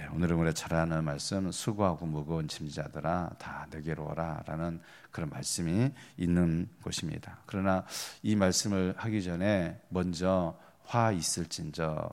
오늘은 우리가 잘 아는 말씀, 수고하고 무거운 짐자들아 다 내게로 오라 라는 그런 말씀이 있는 곳입니다. 그러나 이 말씀을 하기 전에 먼저 화 있을진저,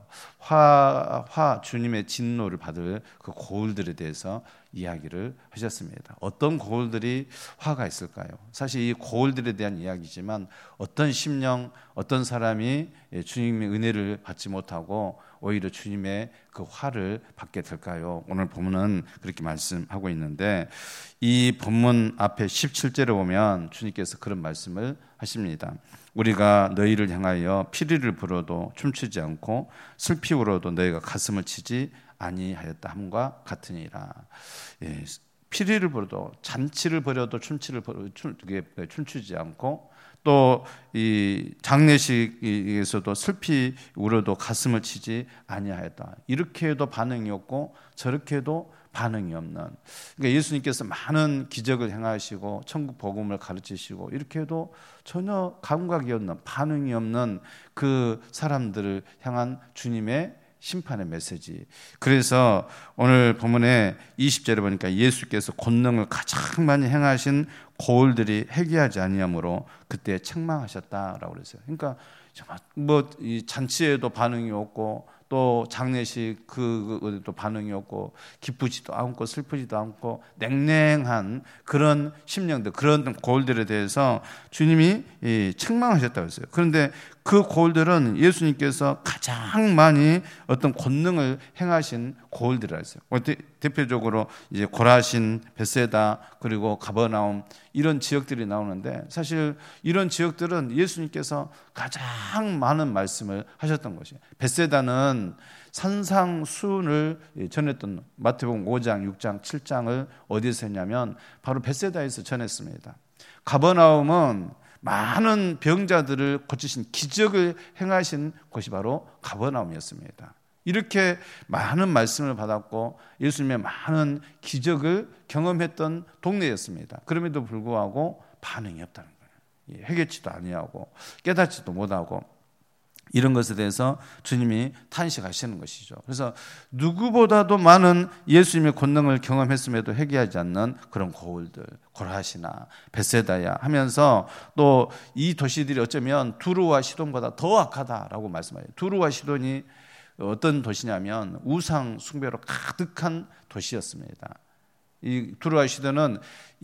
주님의 진노를 받을 그 고울들에 대해서 이야기를 하셨습니다. 어떤 고울들이 화가 있을까요? 사실 이 고울들에 대한 이야기지만 어떤 심령, 어떤 사람이 주님의 은혜를 받지 못하고 오히려 주님의 그 화를 받게 될까요? 오늘 본문은 그렇게 말씀하고 있는데 이 본문 앞에 17절에 보면 주님께서 그런 말씀을 하십니다. 우리가 너희를 향하여 피리를 불어도 춤추지 않고 슬피 울어도 너희가 가슴을 치지 아니하였다 함과 같으니라. 예, 피리를 불어도 잔치를 벌여도 춤추지 않고 또 이 장례식에서도 슬피 울어도 가슴을 치지 아니하였다. 이렇게 해도 반응이 없고 저렇게 해도 반응이 없는, 그러니까 예수님께서 많은 기적을 행하시고 천국 복음을 가르치시고 이렇게 해도 전혀 감각이 없는, 반응이 없는 그 사람들을 향한 주님의 심판의 메시지. 그래서 오늘 본문에 20절에 보니까 예수께서 권능을 가장 많이 행하신 고울들이 회개하지 아니하므로 그때 책망하셨다라고 그랬어요. 그러니까 뭐 이 잔치에도 반응이 없고 또 장례식 그것도 반응이 없고 기쁘지도 않고 슬프지도 않고 냉랭한 그런 심령들, 그런 고울들에 대해서 주님이 책망하셨다고 했어요. 그런데 그 고울들은 예수님께서 가장 많이 어떤 권능을 행하신 고울들이라 했어요. 대표적으로 이제 고라신, 벳세다, 그리고 가버나움 이런 지역들이 나오는데 사실 이런 지역들은 예수님께서 가장 많은 말씀을 하셨던 것이에요. 벳세다는 산상수훈을 전했던 마태복음 5장, 6장, 7장을 어디서 했냐면 바로 벳세다에서 전했습니다. 가버나움은 많은 병자들을 고치신 기적을 행하신 곳이 바로 가버나움이었습니다. 이렇게 많은 말씀을 받았고 예수님의 많은 기적을 경험했던 동네였습니다. 그럼에도 불구하고 반응이 없다는 거예요. 회개치도 아니하고 깨닫지도 못하고 이런 것에 대해서 주님이 탄식하시는 것이죠. 그래서 누구보다도 많은 예수님의 권능을 경험했음에도 회개하지 않는 그런 고울들, 고라시나 벳세다야 하면서 또 이 도시들이 어쩌면 두루와 시돈보다 더 악하다라고 말씀해요. 두루와 시돈이 어떤 도시냐면 우상 숭배로 가득한 도시였습니다. 이 두루와 시돈은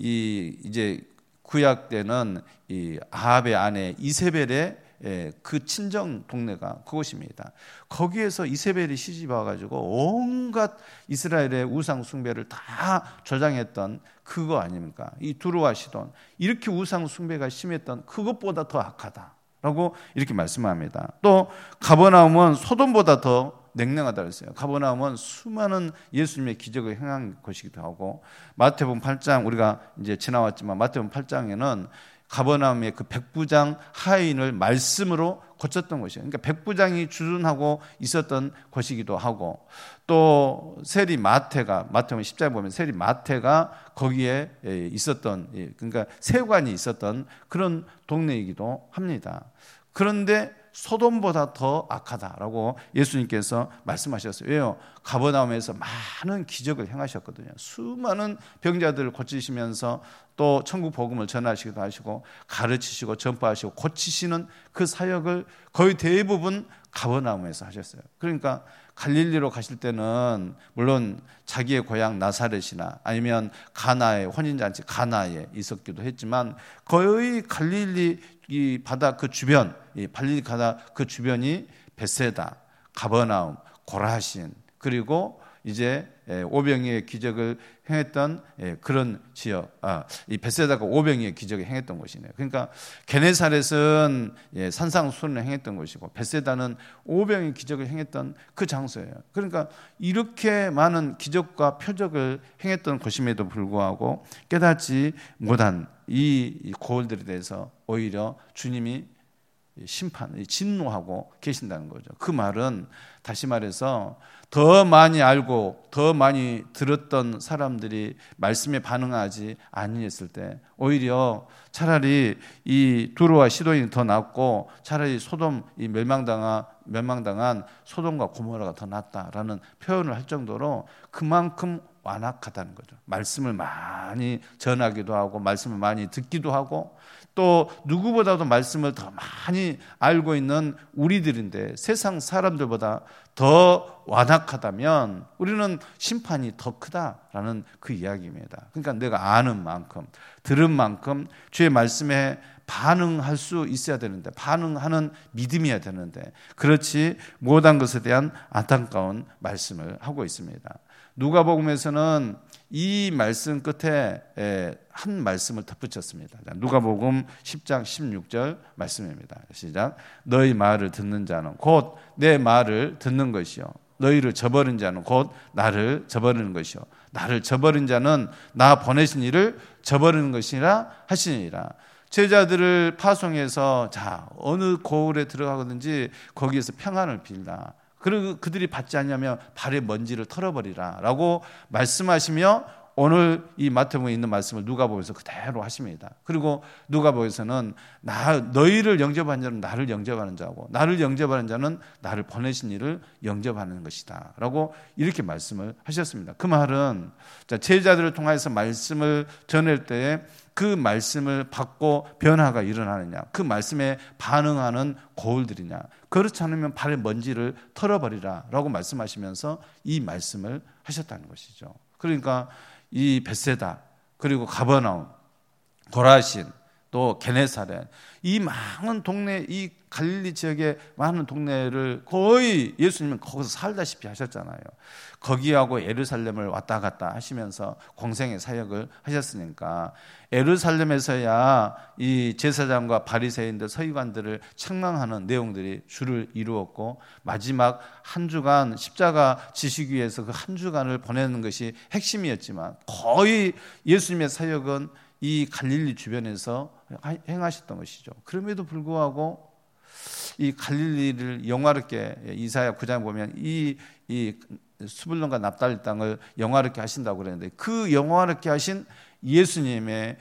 이제 구약 때는 이 아합의 아내 이세벨의 그 친정 동네가 그곳입니다. 거기에서 이세벨이 시집 와가지고 온갖 이스라엘의 우상 숭배를 다 조장했던 그거 아닙니까? 이 두루와 시돈, 이렇게 우상 숭배가 심했던 그것보다 더 악하다라고 이렇게 말씀합니다. 또 가버나움은 소돔보다 더 냉랭하다고 했어요. 가버나움은 수많은 예수님의 기적을 행한 곳이기도 하고 마태복음 8장 우리가 이제 지나왔지만 마태복음 8장에는 가버나움의 그 백부장 하인을 말씀으로 고쳤던 것이에요. 그러니까 백부장이 주둔하고 있었던 곳이기도 하고 또 세리 마태가 마태복음 10장에 보면 세리 마태가 거기에 있었던, 그러니까 세관이 있었던 그런 동네이기도 합니다. 그런데 소돔보다 더 악하다라고 예수님께서 말씀하셨어요. 왜요? 가버나움에서 많은 기적을 행하셨거든요. 수많은 병자들을 고치시면서 또 천국 복음을 전하시기도 하시고 가르치시고 전파하시고 고치시는 그 사역을 거의 대부분 가버나움에서 하셨어요. 그러니까 갈릴리로 가실 때는 물론 자기의 고향 나사렛이나 아니면 가나에, 혼인잔치 가나에 있었기도 했지만 거의 갈릴리 이 바다 그 주변, 이 갈릴리 바다 그 주변이 벳세다, 가버나움, 고라신, 그리고 이제 오병이의 기적을 행했던 그런 지역, 이 벳세다가 오병이의 기적을 행했던 곳이네요. 그러니까 게네사렛은 산상수훈을 행했던 곳이고 벳세다는 오병이의 기적을 행했던 그 장소예요. 그러니까 이렇게 많은 기적과 표적을 행했던 곳임에도 불구하고 깨닫지 못한 이 고울들에 대해서 오히려 주님이 진노하고 계신다는 거죠. 그 말은 다시 말해서 더 많이 알고 더 많이 들었던 사람들이 말씀에 반응하지 아니했을 때 오히려 차라리 이 두로와 시돈이 더 낫고 차라리 소돔 이 멸망당한 소돔과 고모라가 더 낫다라는 표현을 할 정도로 그만큼 완악하다는 거죠. 말씀을 많이 전하기도 하고 말씀을 많이 듣기도 하고 또 누구보다도 말씀을 더 많이 알고 있는 우리들인데 세상 사람들보다 더 완악하다면 우리는 심판이 더 크다라는 그 이야기입니다. 그러니까 내가 아는 만큼 들은 만큼 주의 말씀에 반응할 수 있어야 되는데 반응하는 믿음이어야 되는데 그렇지 못한 것에 대한 안타까운 말씀을 하고 있습니다. 누가복음에서는 이 말씀 끝에 한 말씀을 덧붙였습니다. 누가복음 10장 16절 말씀입니다. 시작. 너희 말을 듣는 자는 곧 내 말을 듣는 것이요 너희를 저버린 자는 곧 나를 저버리는 것이요 나를 저버린 자는 나 보내신 이를 저버리는 것이라 하시니라. 제자들을 파송해서 자 어느 고을에 들어가든지 거기에서 평안을 빌라. 그리고 그들이 받지 않냐면 발의 먼지를 털어버리라 라고 말씀하시며 오늘 이 마태복음에 있는 말씀을 누가복음에서 그대로 하십니다. 그리고 누가복음에서는 너희를 영접한 자는 나를 영접하는 자고 나를 영접하는 자는 나를 보내신 이를 영접하는 것이다 라고 이렇게 말씀을 하셨습니다. 그 말은 제자들을 통해서 말씀을 전할 때에 그 말씀을 받고 변화가 일어나느냐 그 말씀에 반응하는 고울들이냐 그렇지 않으면 발의 먼지를 털어버리라 라고 말씀하시면서 이 말씀을 하셨다는 것이죠. 그러니까 이 벳세다 그리고 가버나움 고라신 또 게네사렛 이 많은 동네 이 갈릴리 지역의 많은 동네를 거의 예수님은 거기서 살다시피 하셨잖아요. 거기하고 예루살렘을 왔다 갔다 하시면서 공생의 사역을 하셨으니까 예루살렘에서야 이 제사장과 바리새인들 서기관들을 책망하는 내용들이 주를 이루었고 마지막 한 주간 십자가 지시기 위해서 그 한 주간을 보내는 것이 핵심이었지만 거의 예수님의 사역은 이 갈릴리 주변에서 행하셨던 것이죠. 그럼에도 불구하고 이 갈릴리를 영화롭게 이사야 9장 보면 이 수불론과 납달리 땅을 영화롭게 하신다고 그랬는데 그 영화롭게 하신 예수님의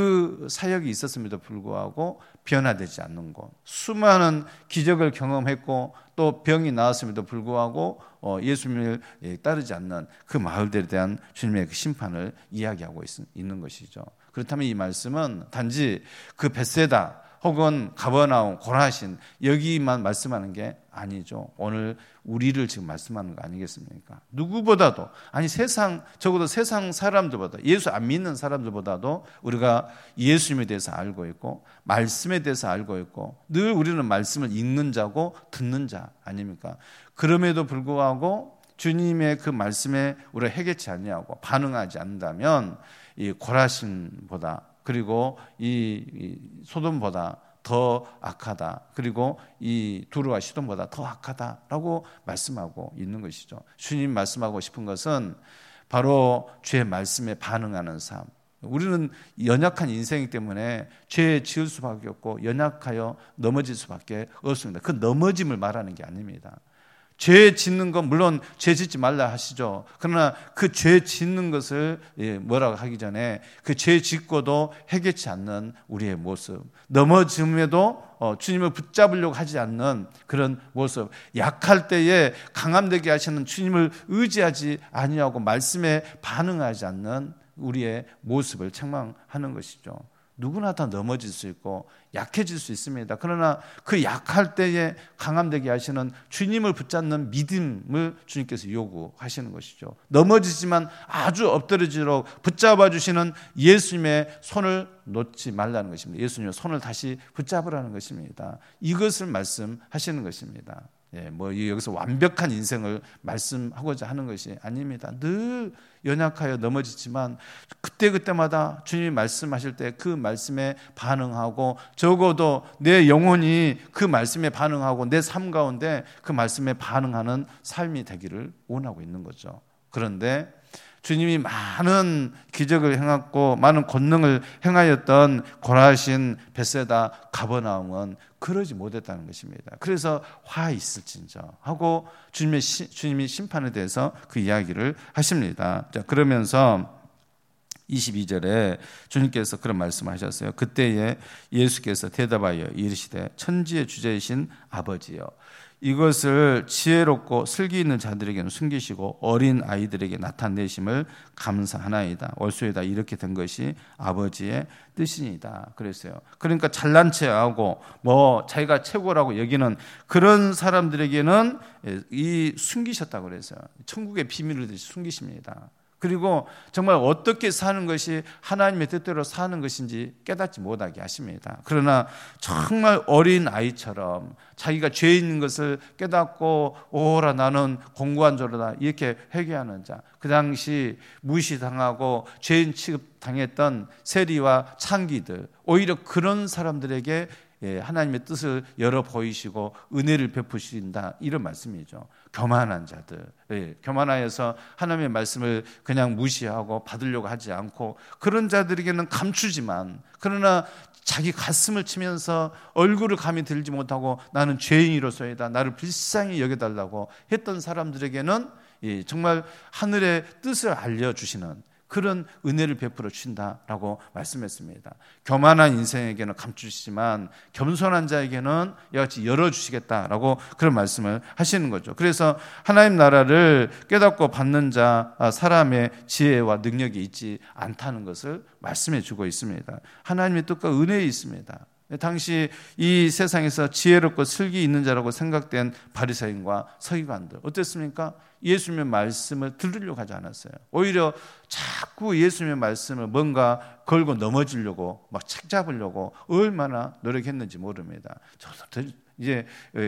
그 사역이 있었음에도 불구하고 변화되지 않는 것 수많은 기적을 경험했고 또 병이 나았음에도 불구하고 예수님을 따르지 않는 그 마을들에 대한 주님의 그 심판을 이야기하고 있는 것이죠. 그렇다면 이 말씀은 단지 그 벳세다 혹은 가버나움, 고라신 여기만 말씀하는 게 아니죠. 오늘 우리를 지금 말씀하는 거 아니겠습니까? 누구보다도 아니 적어도 세상 사람들보다 예수 안 믿는 사람들보다도 우리가 예수님에 대해서 알고 있고 말씀에 대해서 알고 있고 늘 우리는 말씀을 읽는 자고 듣는 자 아닙니까? 그럼에도 불구하고 주님의 그 말씀에 우리가 해결치 아니하고 반응하지 않는다면 이 고라신보다 그리고 이 소돔보다 더 악하다. 그리고 이 두루와 시돈보다 더 악하다라고 말씀하고 있는 것이죠. 주님 말씀하고 싶은 것은 바로 주의 말씀에 반응하는 삶. 우리는 연약한 인생이기 때문에 죄에 지을 수밖에 없고 연약하여 넘어질 수밖에 없습니다. 그 넘어짐을 말하는 게 아닙니다. 죄 짓는 건 물론 죄 짓지 말라 하시죠. 그러나 그 죄 짓는 것을 뭐라고 하기 전에 그 죄 짓고도 해결치 않는 우리의 모습, 넘어짐에도 주님을 붙잡으려고 하지 않는 그런 모습, 약할 때에 강함되게 하시는 주님을 의지하지 아니하고 말씀에 반응하지 않는 우리의 모습을 책망하는 것이죠. 누구나 다 넘어질 수 있고 약해질 수 있습니다. 그러나 그 약할 때에 강함되게 하시는 주님을 붙잡는 믿음을 주님께서 요구하시는 것이죠. 넘어지지만 아주 엎드러지도록 붙잡아 주시는 예수님의 손을 놓지 말라는 것입니다. 예수님의 손을 다시 붙잡으라는 것입니다. 이것을 말씀하시는 것입니다. 여기서 완벽한 인생을 말씀하고자 하는 것이 아닙니다. 늘 연약하여 넘어지지만 그때마다 주님이 말씀하실 때 그 말씀에 반응하고 적어도 내 영혼이 그 말씀에 반응하고 내 삶 가운데 그 말씀에 반응하는 삶이 되기를 원하고 있는 거죠. 그런데 주님이 많은 기적을 행했고 많은 권능을 행하였던 고라신, 벳세다, 가버나움은 그러지 못했다는 것입니다. 그래서 화 있을진저 하고 주님이 심판에 대해서 그 이야기를 하십니다. 자, 그러면서 22절에 주님께서 그런 말씀을 하셨어요. 그때에 예수께서 대답하여 이르시되 천지의 주제이신 아버지여, 이것을 지혜롭고 슬기 있는 자들에게는 숨기시고 어린 아이들에게 나타내심을 감사하나이다. 월수에다 이렇게 된 것이 아버지의 뜻이니다. 그랬어요. 그러니까 잘난 체하고 자기가 최고라고 여기는 그런 사람들에게는 이 숨기셨다고 그랬어요. 천국의 비밀을 숨기십니다. 그리고 정말 어떻게 사는 것이 하나님의 뜻대로 사는 것인지 깨닫지 못하게 하십니다. 그러나 정말 어린 아이처럼 자기가 죄 있는 것을 깨닫고 오라 나는 공고한 자로다 이렇게 회개하는 자, 그 당시 무시당하고 죄인 취급당했던 세리와 창기들, 오히려 그런 사람들에게 하나님의 뜻을 열어 보이시고 은혜를 베푸신다, 이런 말씀이죠. 교만한 자들, 교만하여서 하나님의 말씀을 그냥 무시하고 받으려고 하지 않고 그런 자들에게는 감추지만, 그러나 자기 가슴을 치면서 얼굴을 감히 들지 못하고 나는 죄인으로서이다, 나를 불쌍히 여겨달라고 했던 사람들에게는 정말 하늘의 뜻을 알려주시는 그런 은혜를 베풀어 주신다라고 말씀했습니다. 교만한 인생에게는 감추시지만 겸손한 자에게는 이같이 열어주시겠다라고 그런 말씀을 하시는 거죠. 그래서 하나님 나라를 깨닫고 받는 자, 사람의 지혜와 능력이 있지 않다는 것을 말씀해 주고 있습니다. 하나님의 뜻과 은혜에 있습니다. 당시 이 세상에서 지혜롭고 슬기 있는 자라고 생각된 바리새인과 서기관들 어땠습니까? 예수님의 말씀을 들으려고 하지 않았어요. 오히려 자꾸 예수님의 말씀을 뭔가 걸고 넘어지려고 막 책 잡으려고 얼마나 노력했는지 모릅니다. 저도 이제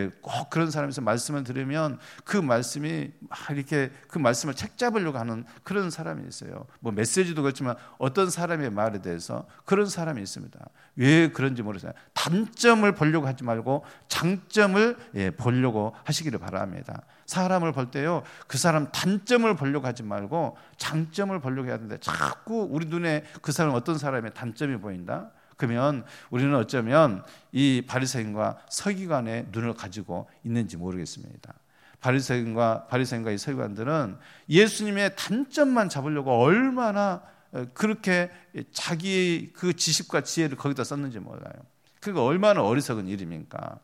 꼭 그런 사람에서 말씀을 들으면 그 말씀이 막 이렇게 그 말씀을 책 잡으려고 하는 그런 사람이 있어요. 메시지도 그렇지만 어떤 사람의 말에 대해서 그런 사람이 있습니다. 왜 그런지 모르겠어요. 단점을 보려고 하지 말고 장점을 보려고 하시기를 바랍니다. 사람을 볼 때요, 그 사람 단점을 보려고 하지 말고 장점을 보려고 해야 되는데 자꾸 우리 눈에 그 사람 어떤 사람의 단점이 보인다? 그러면 우리는 어쩌면 이 바리새인과 서기관의 눈을 가지고 있는지 모르겠습니다. 바리새인과 이 서기관들은 예수님의 단점만 잡으려고 얼마나 그렇게 자기의 그 지식과 지혜를 거기다 썼는지 몰라요. 그게 얼마나 어리석은 일입니까?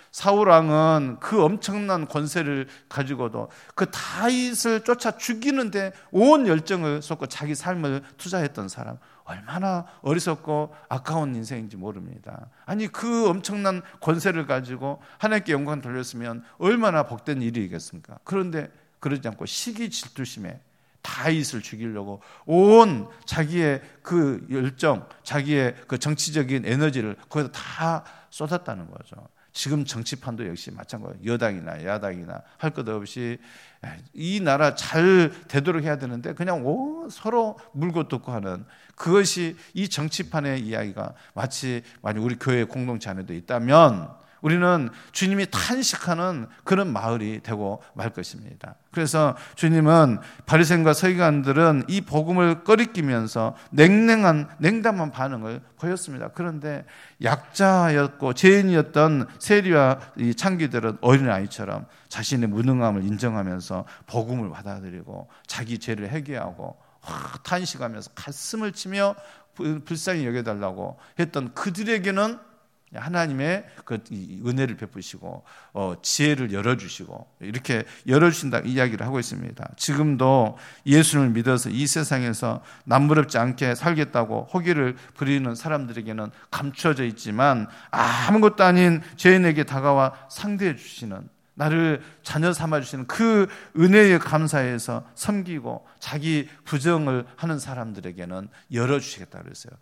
사울왕은 그 엄청난 권세를 가지고도 그 다윗을 쫓아 죽이는데 온 열정을 쏟고 자기 삶을 투자했던 사람, 얼마나 어리석고 아까운 인생인지 모릅니다. 아니 그 엄청난 권세를 가지고 하나님께 영광 돌렸으면 얼마나 복된 일이겠습니까? 그런데 그러지 않고 시기 질투심에 다윗을 죽이려고 온 자기의 그 열정, 자기의 그 정치적인 에너지를 거기다 다 쏟았다는 거죠. 지금 정치판도 역시 마찬가지예요. 여당이나 야당이나 할 것 없이 이 나라 잘 되도록 해야 되는데 그냥 서로 물고 뜯고 하는, 그것이 이 정치판의 이야기가 마치 만약 우리 교회 공동체 안에도 있다면 우리는 주님이 탄식하는 그런 마을이 되고 말 것입니다. 그래서 주님은 바리새인과 서기관들은 이 복음을 꺼리끼면서 냉담한 반응을 보였습니다. 그런데 약자였고 죄인이었던 세리와 이 창기들은 어린아이처럼 자신의 무능함을 인정하면서 복음을 받아들이고 자기 죄를 회개하고 탄식하면서 가슴을 치며 불쌍히 여겨달라고 했던 그들에게는 하나님의 그 은혜를 베푸시고 지혜를 열어주시고 이렇게 열어주신다 이야기를 하고 있습니다. 지금도 예수를 믿어서 이 세상에서 남부럽지 않게 살겠다고 호기를 부리는 사람들에게는 감춰져 있지만 아무것도 아닌 죄인에게 다가와 상대해 주시는, 나를 자녀 삼아주시는 그 은혜에 감사해서 섬기고 자기 부정을 하는 사람들에게는 열어주시겠다 그랬어요.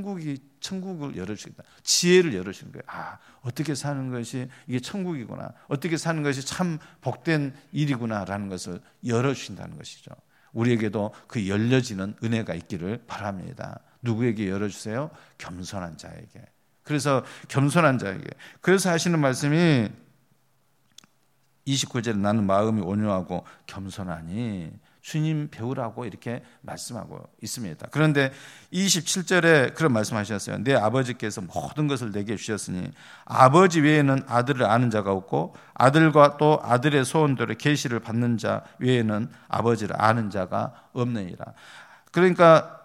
천국을 열어주시겠다. 지혜를 열어주시는 거예요. 어떻게 사는 것이 이게 천국이구나, 어떻게 사는 것이 참 복된 일이구나라는 것을 열어주신다는 것이죠. 우리에게도 그 열려지는 은혜가 있기를 바랍니다. 누구에게 열어주세요? 겸손한 자에게. 그래서 겸손한 자에게. 그래서 하시는 말씀이 29절에 나는 마음이 온유하고 겸손하니 주님 배우라고 이렇게 말씀하고 있습니다. 그런데 27절에 그런 말씀하셨어요. 내 아버지께서 모든 것을 내게 주셨으니 아버지 외에는 아들을 아는 자가 없고 아들과 또 아들의 소원대로 계시를 받는 자 외에는 아버지를 아는 자가 없느니라. 그러니까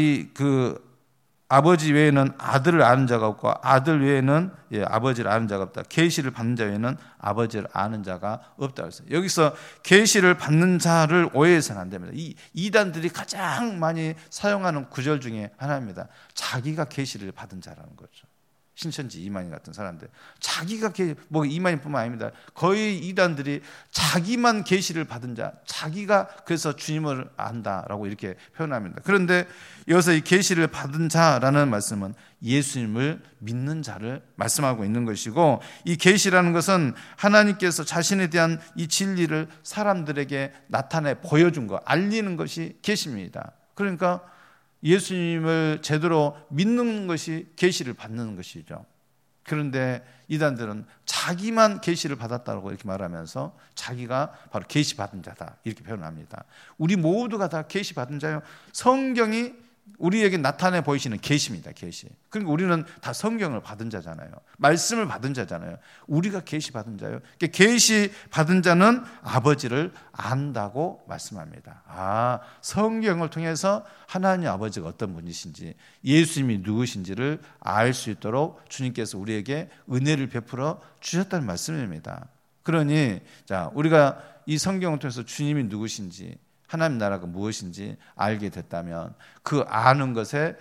아버지 외에는 아들을 아는 자가 없고 아들 외에는 아버지를 아는 자가 없다. 계시를 받는 자 외에는 아버지를 아는 자가 없다. 그래서 여기서 계시를 받는 자를 오해해서는 안 됩니다. 이 이단들이 가장 많이 사용하는 구절 중에 하나입니다. 자기가 계시를 받은 자라는 거죠. 신천지 이만희 같은 사람들, 자기가 뭐 이만희뿐만 아닙니다. 거의 이단들이 자기만 계시를 받은 자, 자기가 그래서 주님을 안다라고 이렇게 표현합니다. 그런데 여기서 이 계시를 받은 자라는 말씀은 예수님을 믿는 자를 말씀하고 있는 것이고, 이 계시라는 것은 하나님께서 자신에 대한 이 진리를 사람들에게 나타내 보여준 것, 알리는 것이 계시입니다. 그러니까 예수님을 제대로 믿는 것이 계시를 받는 것이죠. 그런데 이단들은 자기만 계시를 받았다고 이렇게 말하면서 자기가 바로 계시 받은 자다 이렇게 표현합니다. 우리 모두가 다 계시 받은 자요. 성경이 우리에게 나타내 보이시는 계시입니다. 계시. 그러니까 우리는 다 성경을 받은 자잖아요. 말씀을 받은 자잖아요. 우리가 계시 받은 자예요. 계시 받은 자는 아버지를 안다고 말씀합니다. 성경을 통해서 하나님 아버지가 어떤 분이신지, 예수님이 누구신지를 알 수 있도록 주님께서 우리에게 은혜를 베풀어 주셨다는 말씀입니다. 그러니 우리가 이 성경을 통해서 주님이 누구신지, 하나님 나라가 무엇인지 알게 됐다면 그 아는 것이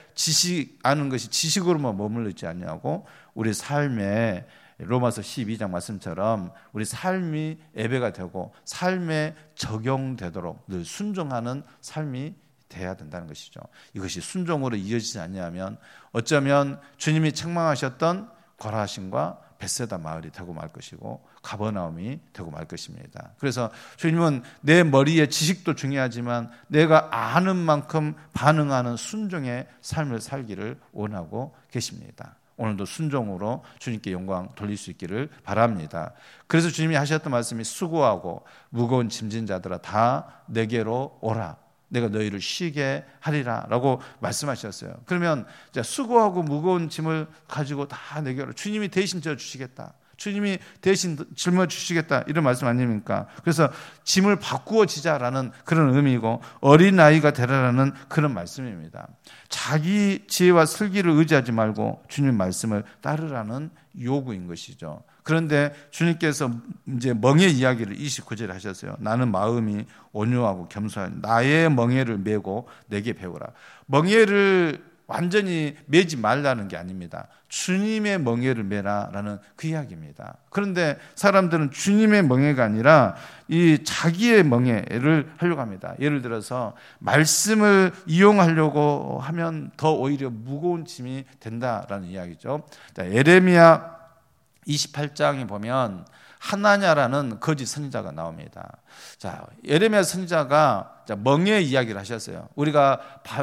지식으로만 머물러 있지 않냐고, 우리 삶에 로마서 12장 말씀처럼 우리 삶이 예배가 되고 삶에 적용되도록 늘 순종하는 삶이 돼야 된다는 것이죠. 이것이 순종으로 이어지지 않냐면 어쩌면 주님이 책망하셨던 거라신과 벳세다 마을이 되고 말 것이고 가버나움이 되고 말 것입니다. 그래서 주님은 내 머리의 지식도 중요하지만 내가 아는 만큼 반응하는 순종의 삶을 살기를 원하고 계십니다. 오늘도 순종으로 주님께 영광 돌릴 수 있기를 바랍니다. 그래서 주님이 하셨던 말씀이 수고하고 무거운 짐진 자들아 다 내게로 오라. 내가 너희를 쉬게 하리라 라고 말씀하셨어요. 그러면 수고하고 무거운 짐을 가지고 다 내게로, 주님이 대신 져주시겠다, 주님이 대신 짊어주시겠다, 이런 말씀 아닙니까? 그래서 짐을 바꾸어 지자라는 그런 의미이고 어린아이가 되라라는 그런 말씀입니다. 자기 지혜와 슬기를 의지하지 말고 주님 말씀을 따르라는 요구인 것이죠. 그런데 주님께서 이제 멍에 이야기를 29절에 하셨어요. 나는 마음이 온유하고 겸손한 나의 멍에를 메고 내게 배우라. 멍에를 완전히 매지 말라는 게 아닙니다. 주님의 멍에를 메라라는 그 이야기입니다. 그런데 사람들은 주님의 멍에가 아니라 이 자기의 멍에를 하려고 합니다. 예를 들어서 말씀을 이용하려고 하면 더 오히려 무거운 짐이 된다라는 이야기죠. 예레미야 28장에 보면 하나냐라는 거짓 선지자가 나옵니다. 예레미야 선지자가 멍에 이야기를 하셨어요. 우리가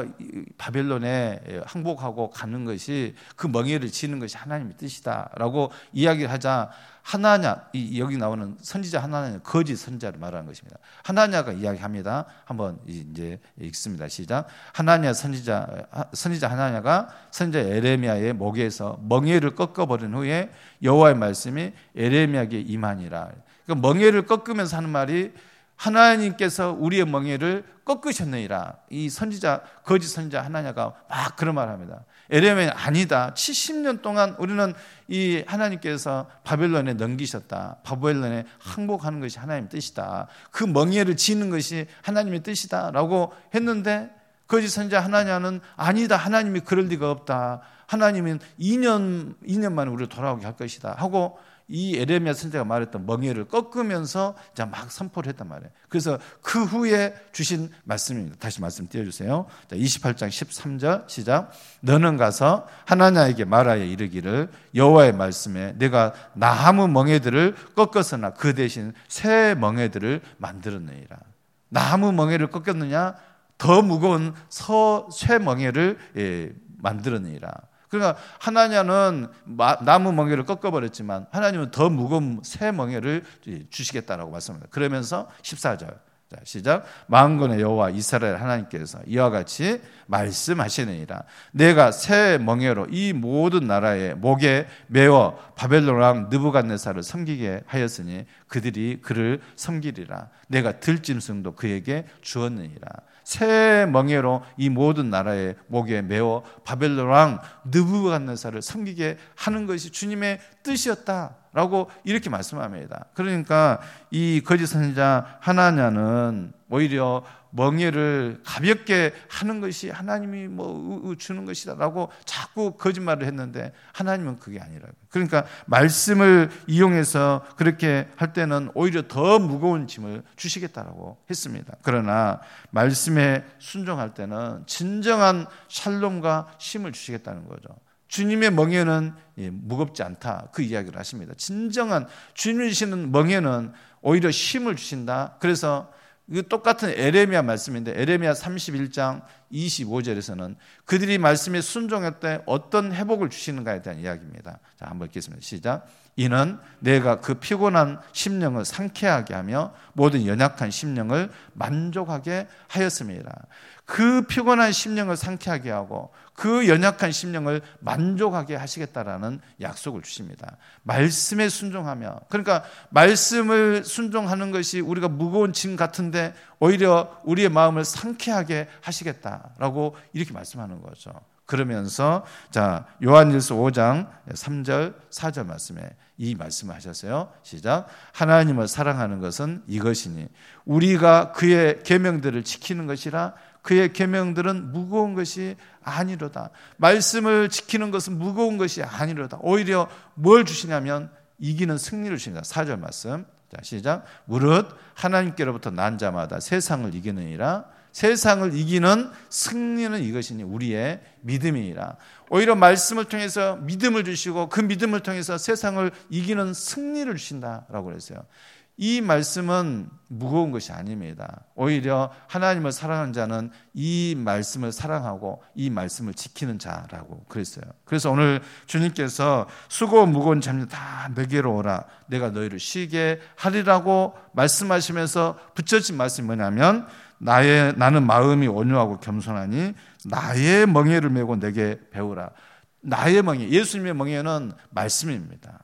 바벨론에 항복하고 가는 것이, 그 멍에를 지는 것이 하나님의 뜻이다라고 이야기를 하자, 하나냐, 여기 나오는 선지자 하나냐는 거짓 선지자를 말하는 것입니다. 하나냐가 이야기합니다. 한번 이제 읽습니다. 시작. 하나냐 선지자 하나냐가 선지자 에레미야의 목에서 멍에를 꺾어버린 후에 여호와의 말씀이 에레미야에게 임하니라. 그러니까 멍에를 꺾으면서 하는 말이 하나님께서 우리의 멍에를 꺾으셨느니라. 이 선지자, 거짓 선지자 하나냐가 막 그런 말을 합니다. 에레미야는 아니다. 70년 동안 우리는 이 하나님께서 바벨론에 넘기셨다. 바벨론에 항복하는 것이 하나님의 뜻이다. 그 멍에를 지는 것이 하나님의 뜻이다 라고 했는데, 거짓 선지자 하나냐는 아니다. 하나님이 그럴 리가 없다. 하나님은 2년 만에 우리를 돌아오게 할 것이다 하고 이 에레미야 선지자가 말했던 멍에를 꺾으면서 막 선포를 했단 말이에요. 그래서 그 후에 주신 말씀입니다. 다시 말씀 띄워주세요. 28장 13절 시작. 너는 가서 하나냐에게 말하여 이르기를 여호와의 말씀에 내가 나무 멍에들을 꺾었으나 그 대신 새 멍에들을 만들었느니라. 나무 멍에를 꺾었느냐? 더 무거운 새 멍에를 만들었느니라. 그러니까 하나냐는 나무 멍에를 꺾어버렸지만 하나님은 더 무거운 새 멍에를 주시겠다라고 말씀합니다. 그러면서 14절 자, 시작. 만군의 여호와 이스라엘 하나님께서 이와 같이 말씀하시느니라. 내가 새 멍에로 이 모든 나라의 목에 메워 바벨론 왕 느부갓네살을 섬기게 하였으니 그들이 그를 섬기리라. 내가 들짐승도 그에게 주었느니라. 새 멍에로 이 모든 나라의 목에 메워 바벨론 왕 느부갓네살을 섬기게 하는 것이 주님의 뜻이었다라고 이렇게 말씀합니다. 그러니까 이 거짓 선지자 하나냐는 오히려 멍에를 가볍게 하는 것이 하나님이 주는 것이다라고 자꾸 거짓말을 했는데 하나님은 그게 아니라고. 그러니까 말씀을 이용해서 그렇게 할 때는 오히려 더 무거운 짐을 주시겠다라고 했습니다. 그러나 말씀에 순종할 때는 진정한 샬롬과 쉼을 주시겠다는 거죠. 주님의 멍에는 무겁지 않다, 그 이야기를 하십니다. 진정한 주님이 주시는 멍에는 오히려 쉼을 주신다. 그래서 이거 똑같은 에레미야 말씀인데 에레미야 31장 25절에서는 그들이 말씀에 순종할 때 어떤 회복을 주시는가에 대한 이야기입니다. 자, 한번 읽겠습니다. 시작. 이는 내가 그 피곤한 심령을 상쾌하게 하며 모든 연약한 심령을 만족하게 하였습니다. 그 피곤한 심령을 상쾌하게 하고 그 연약한 심령을 만족하게 하시겠다라는 약속을 주십니다. 말씀에 순종하며, 그러니까 말씀을 순종하는 것이 우리가 무거운 짐 같은데 오히려 우리의 마음을 상쾌하게 하시겠다라고 이렇게 말씀하는 거죠. 그러면서 자, 요한일서 5장 3절 4절 말씀에 이 말씀을 하셨어요. 시작. 하나님을 사랑하는 것은 이것이니 우리가 그의 계명들을 지키는 것이라. 그의 계명들은 무거운 것이 아니로다. 말씀을 지키는 것은 무거운 것이 아니로다. 오히려 뭘 주시냐면 이기는 승리를 주십니다. 4절 말씀. 자, 시작. 무릇 하나님께로부터 난 자마다 세상을 이기느니라. 세상을 이기는 승리는 이것이니 우리의 믿음이니라. 오히려 말씀을 통해서 믿음을 주시고 그 믿음을 통해서 세상을 이기는 승리를 주신다라고 그랬어요. 이 말씀은 무거운 것이 아닙니다. 오히려 하나님을 사랑하는 자는 이 말씀을 사랑하고 이 말씀을 지키는 자라고 그랬어요. 그래서 오늘 주님께서 수고 무거운 잠이 다 내게로 오라. 내가 너희를 쉬게 하리라고 말씀하시면서 붙여진 말씀이 뭐냐면 나는 마음이 온유하고 겸손하니 나의 멍에를 메고 내게 배우라. 나의 멍에, 예수님의 멍에는 말씀입니다.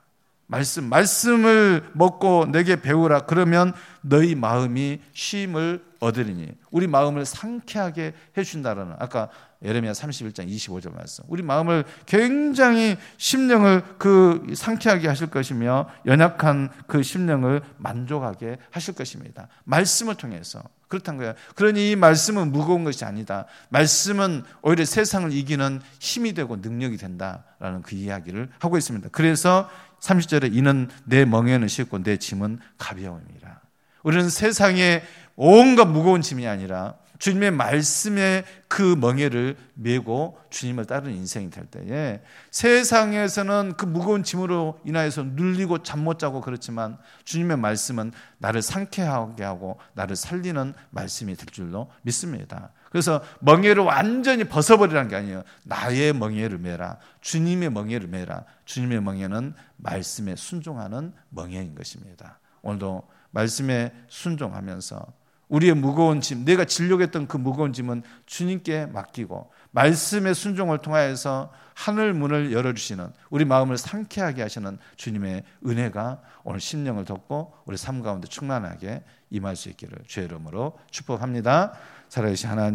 말씀을 먹고 내게 배우라. 그러면 너희 마음이 쉼을 얻으리니. 우리 마음을 상쾌하게 해준다라는, 아까 예레미야 31장 25절 말씀. 우리 마음을 굉장히 심령을 상쾌하게 하실 것이며 연약한 그 심령을 만족하게 하실 것입니다. 말씀을 통해서. 그렇다는 거예요. 그러니 이 말씀은 무거운 것이 아니다. 말씀은 오히려 세상을 이기는 힘이 되고 능력이 된다라는 그 이야기를 하고 있습니다. 그래서 30절에 이는 내 멍에는 쉽고 내 짐은 가벼움이라. 우리는 세상에 온갖 무거운 짐이 아니라 주님의 말씀에 그 멍에를 메고 주님을 따르는 인생이 될 때에 세상에서는 그 무거운 짐으로 인하여서 눌리고 잠 못 자고 그렇지만 주님의 말씀은 나를 상쾌하게 하고 나를 살리는 말씀이 될 줄로 믿습니다. 그래서 멍에를 완전히 벗어버리라는 게 아니에요. 나의 멍에를 메라. 주님의 멍에를 메라. 주님의 멍에는 말씀에 순종하는 멍에인 것입니다. 오늘도 말씀에 순종하면서 우리의 무거운 짐, 내가 지려고 했던 그 무거운 짐은 주님께 맡기고 말씀의 순종을 통하여서 하늘 문을 열어주시는, 우리 마음을 상쾌하게 하시는 주님의 은혜가 오늘 심령을 덮고 우리 삶 가운데 충만하게 임할 수 있기를 주의 이름으로 축복합니다. 살아계신 하나님,